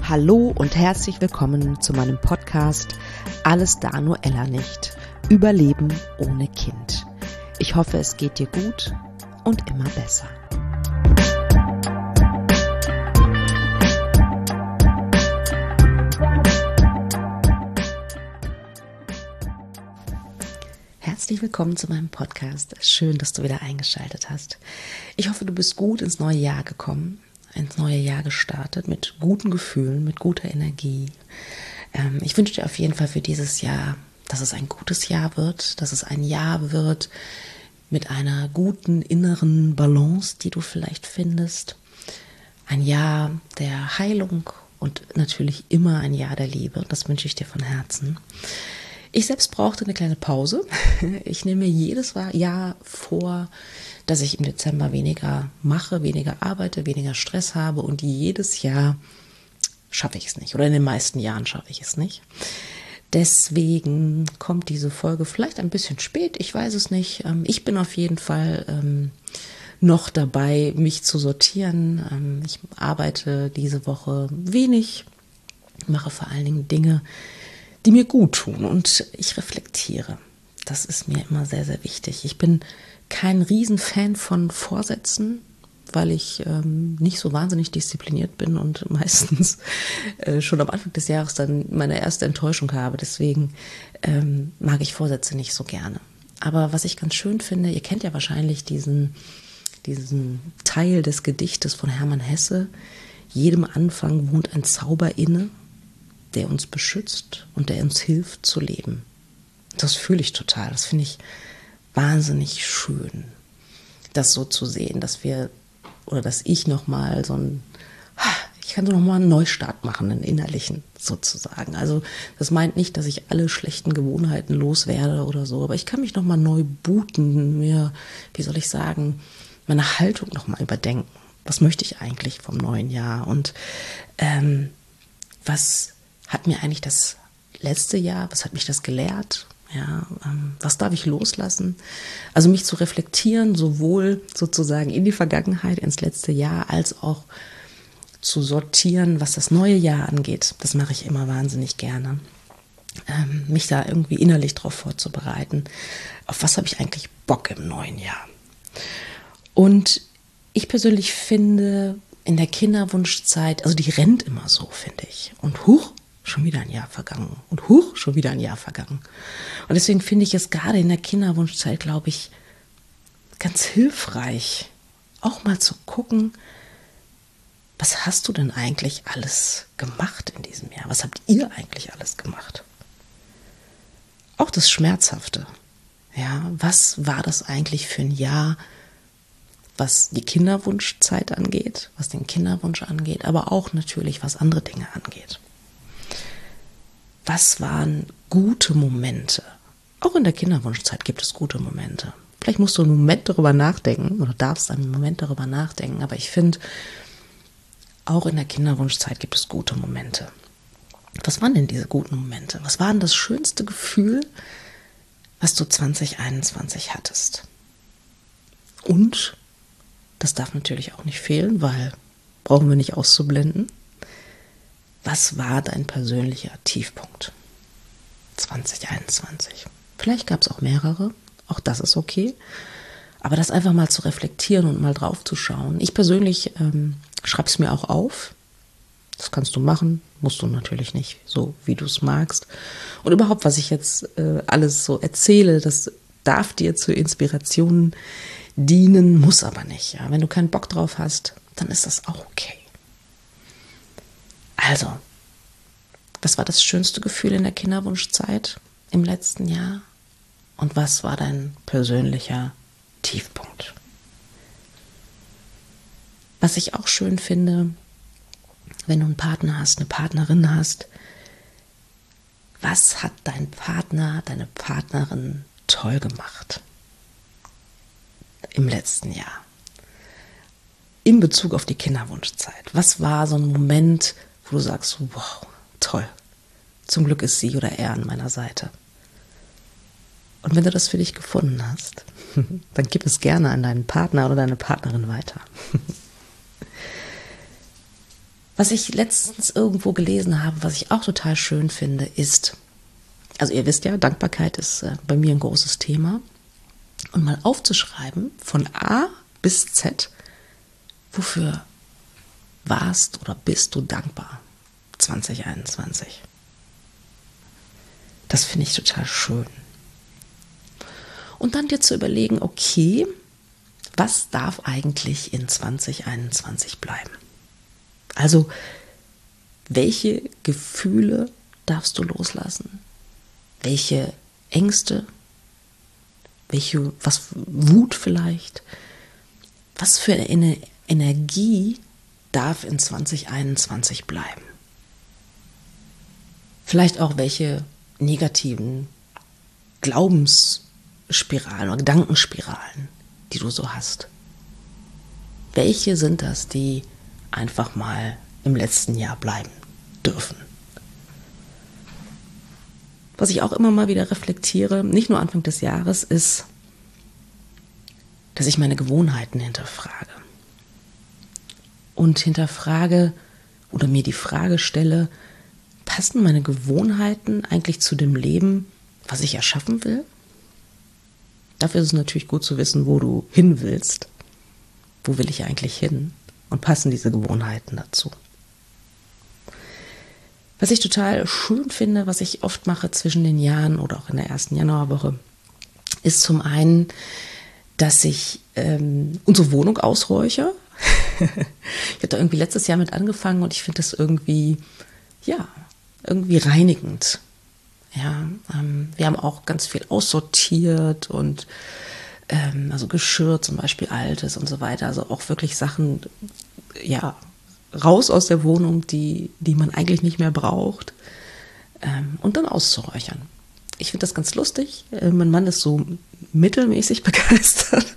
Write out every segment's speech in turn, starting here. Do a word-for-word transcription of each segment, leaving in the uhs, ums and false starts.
Hallo und herzlich willkommen zu meinem Podcast Alles da nur Ella nicht. Überleben ohne Kind. Ich hoffe, es geht dir gut und immer besser. Herzlich willkommen zu meinem Podcast. Schön, dass du wieder eingeschaltet hast. Ich hoffe, du bist gut ins neue Jahr gekommen. ins neue Jahr gestartet, mit guten Gefühlen, mit guter Energie. Ähm, ich wünsche dir auf jeden Fall für dieses Jahr, dass es ein gutes Jahr wird, dass es ein Jahr wird mit einer guten inneren Balance, die du vielleicht findest. Ein Jahr der Heilung und natürlich immer ein Jahr der Liebe. Das wünsche ich dir von Herzen. Ich selbst brauchte eine kleine Pause. Ich nehme mir jedes Jahr vor, dass ich im Dezember weniger mache, weniger arbeite, weniger Stress habe und jedes Jahr schaffe ich es nicht oder in den meisten Jahren schaffe ich es nicht. Deswegen kommt diese Folge vielleicht ein bisschen spät, ich weiß es nicht. Ich bin auf jeden Fall ähm, noch dabei, mich zu sortieren. Ähm, ich arbeite diese Woche wenig, mache vor allen Dingen Dinge, die mir gut tun und ich reflektiere. Das ist mir immer sehr, sehr wichtig. Ich bin kein Riesenfan von Vorsätzen, weil ich ähm, nicht so wahnsinnig diszipliniert bin und meistens äh, schon am Anfang des Jahres dann meine erste Enttäuschung habe. Deswegen ähm, mag ich Vorsätze nicht so gerne. Aber was ich ganz schön finde, ihr kennt ja wahrscheinlich diesen, diesen Teil des Gedichtes von Hermann Hesse. Jedem Anfang wohnt ein Zauber inne, der uns beschützt und der uns hilft zu leben. Das fühle ich total. Das finde ich wahnsinnig schön, das so zu sehen, dass wir, oder dass ich nochmal so ein, ich kann so nochmal einen Neustart machen, einen innerlichen sozusagen. Also das meint nicht, dass ich alle schlechten Gewohnheiten loswerde oder so, aber ich kann mich nochmal neu booten, mir, wie soll ich sagen, meine Haltung nochmal überdenken. Was möchte ich eigentlich vom neuen Jahr und ähm, was hat mir eigentlich das letzte Jahr, was hat mich das gelehrt? Ja, ähm, was darf ich loslassen? Also mich zu reflektieren, sowohl sozusagen in die Vergangenheit, ins letzte Jahr, als auch zu sortieren, was das neue Jahr angeht. Das mache ich immer wahnsinnig gerne. Ähm, mich da irgendwie innerlich drauf vorzubereiten. Auf was habe ich eigentlich Bock im neuen Jahr? Und ich persönlich finde, in der Kinderwunschzeit, also die rennt immer so, finde ich. Und huch, schon wieder ein Jahr vergangen. Und huch, schon wieder ein Jahr vergangen. Und deswegen finde ich es gerade in der Kinderwunschzeit, glaube ich, ganz hilfreich, auch mal zu gucken, was hast du denn eigentlich alles gemacht in diesem Jahr? Was habt ihr eigentlich alles gemacht? Auch das Schmerzhafte. Ja, was war das eigentlich für ein Jahr, was die Kinderwunschzeit angeht, was den Kinderwunsch angeht, aber auch natürlich, was andere Dinge angeht. Was waren gute Momente? Auch in der Kinderwunschzeit gibt es gute Momente. Vielleicht musst du einen Moment darüber nachdenken oder darfst einen Moment darüber nachdenken, aber ich finde, auch in der Kinderwunschzeit gibt es gute Momente. Was waren denn diese guten Momente? Was war denn das schönste Gefühl, was du zwanzig einundzwanzig hattest? Und das darf natürlich auch nicht fehlen, weil brauchen wir nicht auszublenden. Was war dein persönlicher Tiefpunkt zwanzig einundzwanzig? Vielleicht gab es auch mehrere, auch das ist okay. Aber das einfach mal zu reflektieren und mal drauf zu schauen. Ich persönlich ähm, schreibe es mir auch auf. Das kannst du machen, musst du natürlich nicht, so wie du es magst. Und überhaupt, was ich jetzt äh, alles so erzähle, das darf dir zur Inspiration dienen, muss aber nicht. Ja? Wenn du keinen Bock drauf hast, dann ist das auch okay. Also, was war das schönste Gefühl in der Kinderwunschzeit im letzten Jahr? Und was war dein persönlicher Tiefpunkt? Was ich auch schön finde, wenn du einen Partner hast, eine Partnerin hast, was hat dein Partner, deine Partnerin toll gemacht im letzten Jahr? In Bezug auf die Kinderwunschzeit. Was war so ein Moment, wo du sagst, wow, toll, zum Glück ist sie oder er an meiner Seite. Und wenn du das für dich gefunden hast, dann gib es gerne an deinen Partner oder deine Partnerin weiter. Was ich letztens irgendwo gelesen habe, was ich auch total schön finde, ist, also ihr wisst ja, Dankbarkeit ist äh, bei mir ein großes Thema. Und mal aufzuschreiben, von A bis Z, wofür warst oder bist du dankbar zwanzig einundzwanzig. Das finde ich total schön. Und dann dir zu überlegen, okay, was darf eigentlich in zwanzig einundzwanzig bleiben? Also, welche Gefühle darfst du loslassen? Welche Ängste? Welche, was, Wut vielleicht? Was für eine Energie darf in zwanzig einundzwanzig bleiben? Vielleicht auch welche negativen Glaubensspiralen oder Gedankenspiralen, die du so hast. Welche sind das, die einfach mal im letzten Jahr bleiben dürfen? Was ich auch immer mal wieder reflektiere, nicht nur Anfang des Jahres, ist, dass ich meine Gewohnheiten hinterfrage. Und hinterfrage oder mir die Frage stelle, passen meine Gewohnheiten eigentlich zu dem Leben, was ich erschaffen will? Dafür ist es natürlich gut zu wissen, wo du hin willst. Wo will ich eigentlich hin? Und passen diese Gewohnheiten dazu? Was ich total schön finde, was ich oft mache zwischen den Jahren oder auch in der ersten Januarwoche, ist zum einen, dass ich ähm, unsere Wohnung ausräuche. Ich habe da irgendwie letztes Jahr mit angefangen und ich finde das irgendwie, ja, irgendwie reinigend. Ja, ähm, wir haben auch ganz viel aussortiert und ähm, also Geschirr zum Beispiel altes und so weiter. Also auch wirklich Sachen, ja, raus aus der Wohnung, die, die man eigentlich nicht mehr braucht, ähm, und dann auszuräuchern. Ich finde das ganz lustig. Äh, mein Mann ist so mittelmäßig begeistert.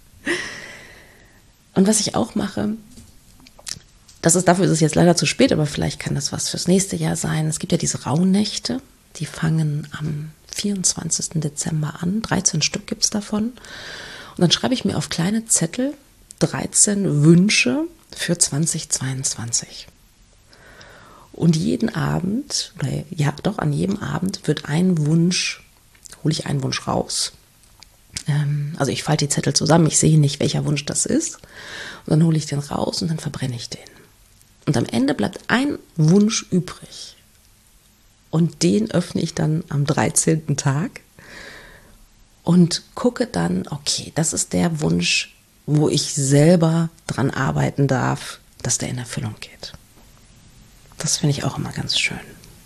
Und was ich auch mache, das ist, dafür ist es jetzt leider zu spät, aber vielleicht kann das was fürs nächste Jahr sein. Es gibt ja diese Rauhnächte, die fangen am vierundzwanzigsten Dezember an. dreizehn Stück gibt es davon. Und dann schreibe ich mir auf kleine Zettel dreizehn Wünsche für zwanzig zweiundzwanzig. Und jeden Abend, oder ja doch, an jedem Abend wird ein Wunsch, hole ich einen Wunsch raus. Ähm, also ich falte die Zettel zusammen, ich sehe nicht, welcher Wunsch das ist. Und dann hole ich den raus und dann verbrenne ich den. Und am Ende bleibt ein Wunsch übrig. Und den öffne ich dann am dreizehnten Tag und gucke dann, okay, das ist der Wunsch, wo ich selber dran arbeiten darf, dass der in Erfüllung geht. Das finde ich auch immer ganz schön.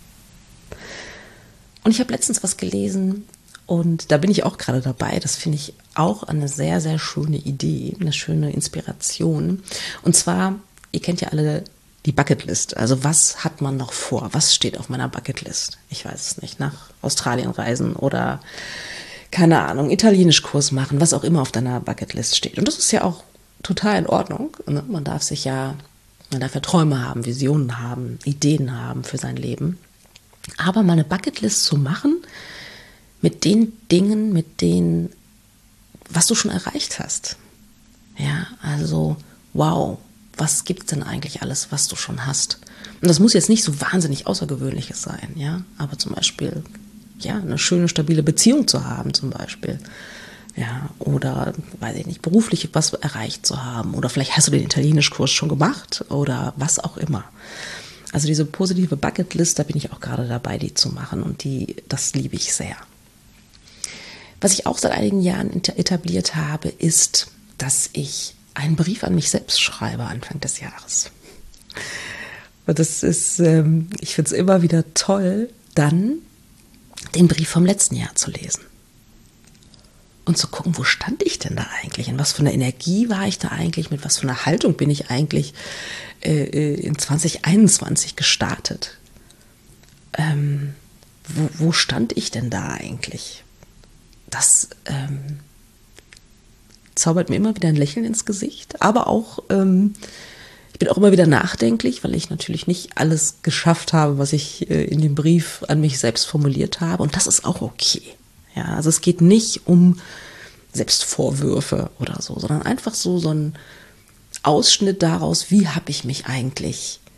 Und ich habe letztens was gelesen und da bin ich auch gerade dabei. Das finde ich auch eine sehr, sehr schöne Idee, eine schöne Inspiration. Und zwar, ihr kennt ja alle die Bucketlist. Also was hat man noch vor? Was steht auf meiner Bucketlist? Ich weiß es nicht. Nach Australien reisen oder keine Ahnung, Italienischkurs machen, was auch immer auf deiner Bucketlist steht. Und das ist ja auch total in Ordnung. Man darf sich ja, man darf ja Träume haben, Visionen haben, Ideen haben für sein Leben. Aber mal eine Bucketlist zu machen mit den Dingen, mit denen, was du schon erreicht hast. Ja, also wow, was gibt es denn eigentlich alles, was du schon hast? Und das muss jetzt nicht so wahnsinnig Außergewöhnliches sein, ja, aber zum Beispiel ja, eine schöne, stabile Beziehung zu haben zum Beispiel. Ja, oder, weiß ich nicht, beruflich was erreicht zu haben. Oder vielleicht hast du den Italienischkurs schon gemacht oder was auch immer. Also diese positive Bucketlist, da bin ich auch gerade dabei, die zu machen und die, das liebe ich sehr. Was ich auch seit einigen Jahren etabliert habe, ist, dass ich einen Brief an mich selbst schreibe Anfang des Jahres. Und das ist, ähm, ich finde es immer wieder toll, dann den Brief vom letzten Jahr zu lesen. Und zu gucken, wo stand ich denn da eigentlich? In was für einer Energie war ich da eigentlich? Mit was für einer Haltung bin ich eigentlich äh, in zwanzig einundzwanzig gestartet? Ähm, wo, wo stand ich denn da eigentlich? Das ähm, zaubert mir immer wieder ein Lächeln ins Gesicht, aber auch, ähm, ich bin auch immer wieder nachdenklich, weil ich natürlich nicht alles geschafft habe, was ich äh, in dem Brief an mich selbst formuliert habe. Und das ist auch okay. Ja, also es geht nicht um Selbstvorwürfe oder so, sondern einfach so, so ein Ausschnitt daraus, wie habe ich mich eigentlich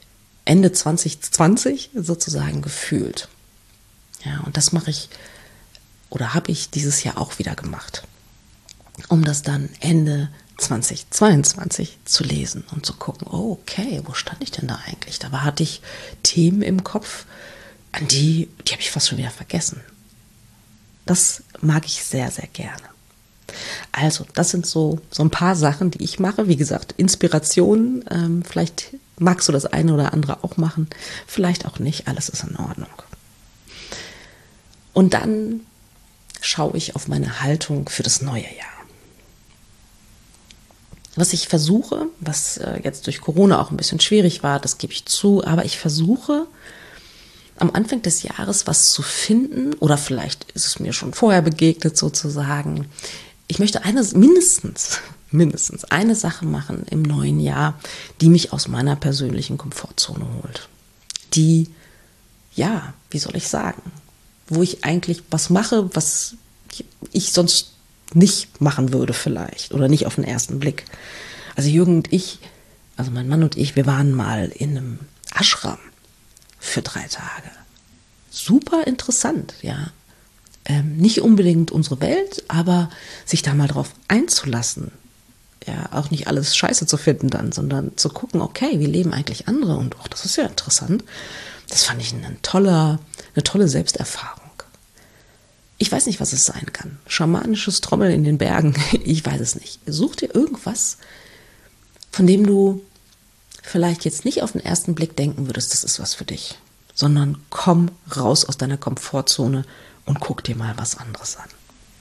Ende zwanzig zwanzig sozusagen gefühlt. Ja, und das mache ich oder habe ich dieses Jahr auch wieder gemacht, um das dann Ende zwanzig zweiundzwanzig zu lesen und zu gucken, oh, okay, wo stand ich denn da eigentlich? Da hatte ich Themen im Kopf, an die, die habe ich fast schon wieder vergessen. Das mag ich sehr, sehr gerne. Also, das sind so, so ein paar Sachen, die ich mache. Wie gesagt, Inspiration, ähm, vielleicht magst du das eine oder andere auch machen, vielleicht auch nicht, alles ist in Ordnung. Und dann schaue ich auf meine Haltung für das neue Jahr. Was ich versuche, was äh, jetzt durch Corona auch ein bisschen schwierig war, das gebe ich zu, aber ich versuche am Anfang des Jahres was zu finden, oder vielleicht ist es mir schon vorher begegnet sozusagen. Ich möchte eine, mindestens, mindestens eine Sache machen im neuen Jahr, die mich aus meiner persönlichen Komfortzone holt. Die, ja, wie soll ich sagen, wo ich eigentlich was mache, was ich sonst nicht machen würde vielleicht oder nicht auf den ersten Blick. Also Jürgen und ich, also mein Mann und ich, wir waren mal in einem Ashram für drei Tage. Super interessant, ja. Ähm, nicht unbedingt unsere Welt, aber sich da mal drauf einzulassen. Ja, auch nicht alles scheiße zu finden dann, sondern zu gucken, okay, wie leben eigentlich andere? Und auch das ist ja interessant. Das fand ich eine tolle, eine tolle Selbsterfahrung. Ich weiß nicht, was es sein kann. Schamanisches Trommeln in den Bergen, ich weiß es nicht. Such dir irgendwas, von dem du vielleicht jetzt nicht auf den ersten Blick denken würdest, das ist was für dich, sondern komm raus aus deiner Komfortzone und guck dir mal was anderes an.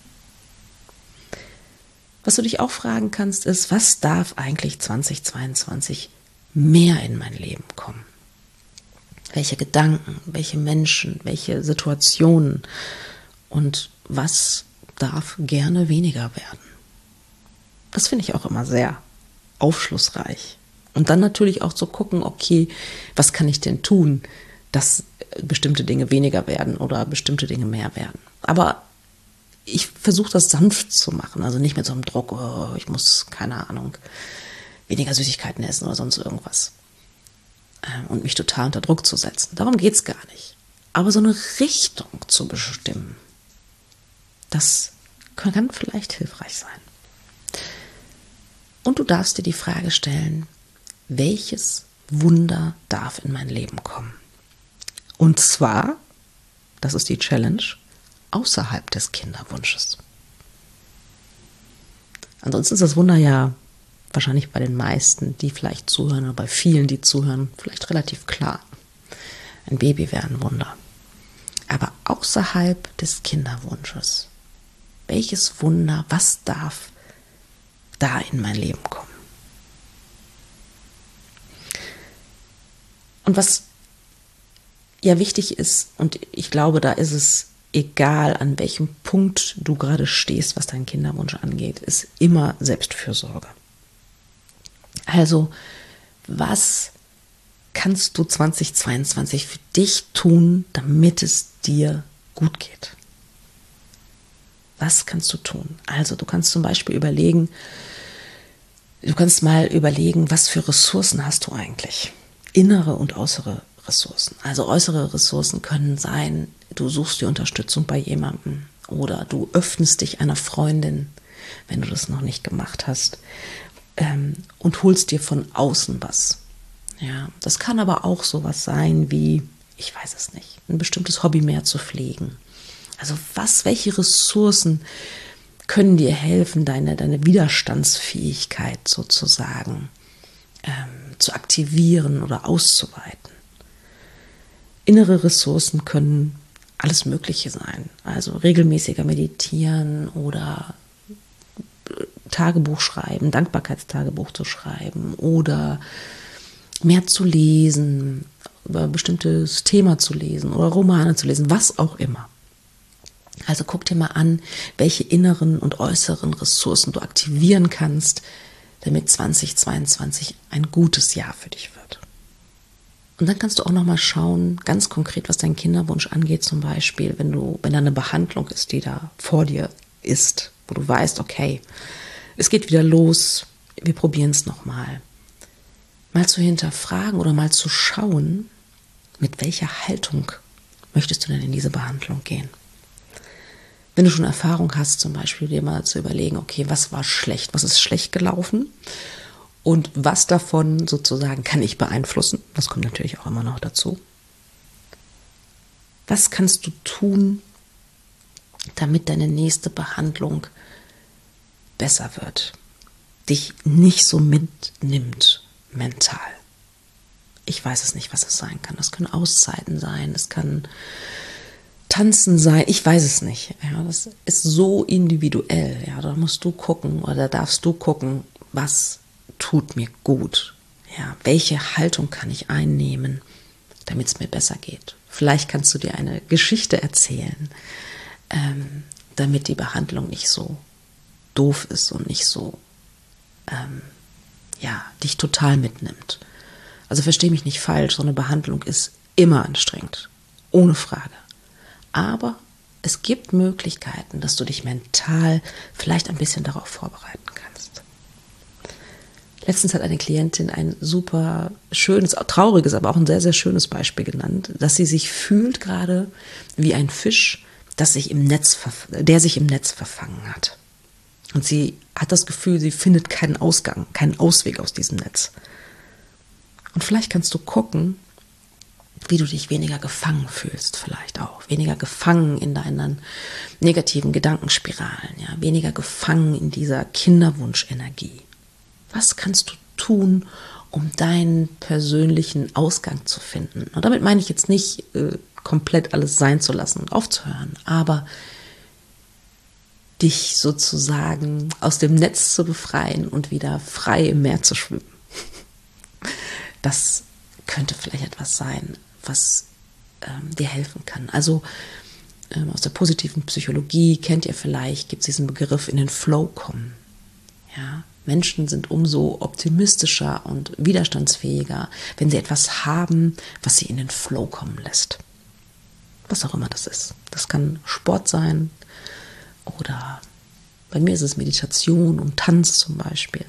Was du dich auch fragen kannst, ist, was darf eigentlich zwanzig zweiundzwanzig mehr in mein Leben kommen? Welche Gedanken, welche Menschen, welche Situationen und was darf gerne weniger werden? Das finde ich auch immer sehr aufschlussreich. Und dann natürlich auch zu gucken, okay, was kann ich denn tun, dass bestimmte Dinge weniger werden oder bestimmte Dinge mehr werden. Aber ich versuche das sanft zu machen, also nicht mit so einem Druck, oh, ich muss, keine Ahnung, weniger Süßigkeiten essen oder sonst irgendwas. Und mich total unter Druck zu setzen. Darum geht es gar nicht. Aber so eine Richtung zu bestimmen, das kann vielleicht hilfreich sein. Und du darfst dir die Frage stellen, welches Wunder darf in mein Leben kommen? Und zwar, das ist die Challenge, außerhalb des Kinderwunsches. Ansonsten ist das Wunder ja wahrscheinlich bei den meisten, die vielleicht zuhören, oder bei vielen, die zuhören, vielleicht relativ klar. Ein Baby wäre ein Wunder. Aber außerhalb des Kinderwunsches, welches Wunder, was darf da in mein Leben kommen? Und was ja wichtig ist, und ich glaube, da ist es egal, an welchem Punkt du gerade stehst, was deinen Kinderwunsch angeht, ist immer Selbstfürsorge. Also, was kannst du zwanzig zweiundzwanzig für dich tun, damit es dir gut geht? Was kannst du tun? Also, du kannst zum Beispiel überlegen, du kannst mal überlegen, was für Ressourcen hast du eigentlich? Innere und äußere Ressourcen. Also äußere Ressourcen können sein, du suchst dir Unterstützung bei jemandem oder du öffnest dich einer Freundin, wenn du das noch nicht gemacht hast, ähm, und holst dir von außen was. Ja, das kann aber auch sowas sein wie, ich weiß es nicht, ein bestimmtes Hobby mehr zu pflegen. Also was, welche Ressourcen können dir helfen, deine, deine Widerstandsfähigkeit sozusagen ähm, zu aktivieren oder auszuweiten? Innere Ressourcen können alles Mögliche sein. Also regelmäßiger meditieren oder Tagebuch schreiben, Dankbarkeitstagebuch zu schreiben oder mehr zu lesen, über ein bestimmtes Thema zu lesen oder Romane zu lesen, was auch immer. Also guck dir mal an, welche inneren und äußeren Ressourcen du aktivieren kannst, damit zwanzig zweiundzwanzig ein gutes Jahr für dich wird. Und dann kannst du auch noch mal schauen, ganz konkret, was deinen Kinderwunsch angeht, zum Beispiel, wenn du, wenn da eine Behandlung ist, die da vor dir ist, wo du weißt, okay, es geht wieder los, wir probieren es nochmal. mal zu hinterfragen oder mal zu schauen, mit welcher Haltung möchtest du denn in diese Behandlung gehen? Wenn du schon Erfahrung hast, zum Beispiel dir mal zu überlegen, okay, was war schlecht, was ist schlecht gelaufen und was davon sozusagen kann ich beeinflussen? Das kommt natürlich auch immer noch dazu. Was kannst du tun, damit deine nächste Behandlung besser wird, dich nicht so mitnimmt mental? Ich weiß es nicht, was es sein kann. Das können Auszeiten sein, es kann Tanzen sein, ich weiß es nicht. Ja, das ist so individuell. Ja, da musst du gucken oder darfst du gucken, was tut mir gut. Ja, welche Haltung kann ich einnehmen, damit es mir besser geht. Vielleicht kannst du dir eine Geschichte erzählen, ähm, damit die Behandlung nicht so doof ist und nicht so ähm, ja, dich total mitnimmt. Also versteh mich nicht falsch, so eine Behandlung ist immer anstrengend, ohne Frage. Aber es gibt Möglichkeiten, dass du dich mental vielleicht ein bisschen darauf vorbereiten kannst. Letztens hat eine Klientin ein super schönes, trauriges, aber auch ein sehr, sehr schönes Beispiel genannt, dass sie sich fühlt gerade wie ein Fisch, das sich im Netz, der sich im Netz verfangen hat. Und sie hat das Gefühl, sie findet keinen Ausgang, keinen Ausweg aus diesem Netz. Und vielleicht kannst du gucken, wie du dich weniger gefangen fühlst, vielleicht auch. Weniger gefangen in deinen negativen Gedankenspiralen, ja, weniger gefangen in dieser Kinderwunschenergie. Was kannst du tun, um deinen persönlichen Ausgang zu finden? Und damit meine ich jetzt nicht, äh, komplett alles sein zu lassen und aufzuhören, aber dich sozusagen aus dem Netz zu befreien und wieder frei im Meer zu schwimmen. Das könnte vielleicht etwas sein, was ähm, dir helfen kann. Also ähm, aus der positiven Psychologie kennt ihr vielleicht, gibt es diesen Begriff in den Flow kommen. Ja, Menschen sind umso optimistischer und widerstandsfähiger, wenn sie etwas haben, was sie in den Flow kommen lässt. Was auch immer das ist. Das kann Sport sein oder bei mir ist es Meditation und Tanz zum Beispiel.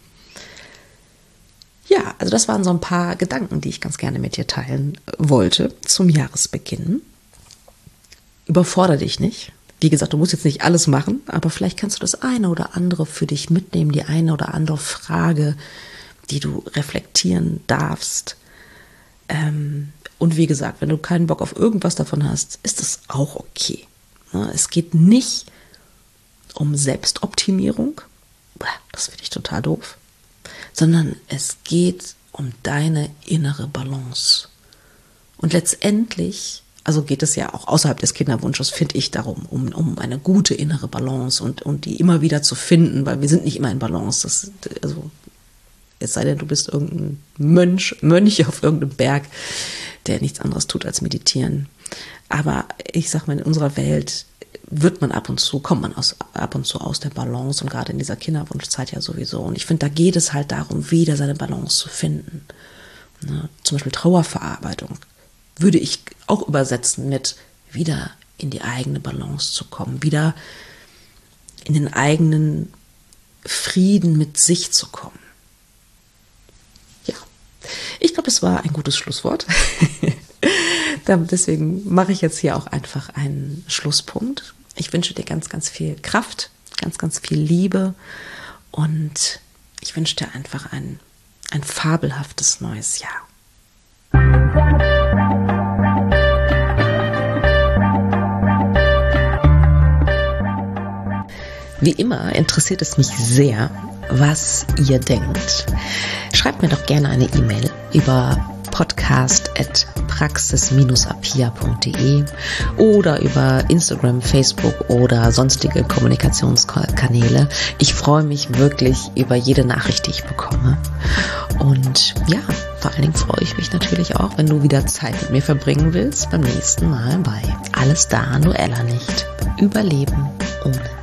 Ja, also das waren so ein paar Gedanken, die ich ganz gerne mit dir teilen wollte zum Jahresbeginn. Überfordere dich nicht. Wie gesagt, du musst jetzt nicht alles machen, aber vielleicht kannst du das eine oder andere für dich mitnehmen, die eine oder andere Frage, die du reflektieren darfst. Und wie gesagt, wenn du keinen Bock auf irgendwas davon hast, ist das auch okay. Es geht nicht um Selbstoptimierung, das finde ich total doof, sondern es geht um deine innere Balance. Und letztendlich, also geht es ja auch außerhalb des Kinderwunsches, finde ich darum, um, um eine gute innere Balance und, und die immer wieder zu finden, weil wir sind nicht immer in Balance. Das, also, es sei denn, du bist irgendein Mönch, Mönch auf irgendeinem Berg, der nichts anderes tut als meditieren. Aber ich sag mal, in unserer Welt wird man ab und zu, kommt man aus, ab und zu aus der Balance und gerade in dieser Kinderwunschzeit ja sowieso. Und ich finde, da geht es halt darum, wieder seine Balance zu finden. Ne? Zum Beispiel Trauerverarbeitung würde ich auch übersetzen mit wieder in die eigene Balance zu kommen, wieder in den eigenen Frieden mit sich zu kommen. Ja, ich glaube, es war ein gutes Schlusswort. Deswegen mache ich jetzt hier auch einfach einen Schlusspunkt. Ich wünsche dir ganz, ganz viel Kraft, ganz, ganz viel Liebe und ich wünsche dir einfach ein, ein fabelhaftes neues Jahr. Wie immer interessiert es mich sehr, was ihr denkt. Schreibt mir doch gerne eine E-Mail über podcast at praxis Bindestrich apia punkt de oder über Instagram, Facebook oder sonstige Kommunikationskanäle. Ich freue mich wirklich über jede Nachricht, die ich bekomme. Und ja, vor allen Dingen freue ich mich natürlich auch, wenn du wieder Zeit mit mir verbringen willst beim nächsten Mal bei Alles da, Noella nicht. Überleben ohne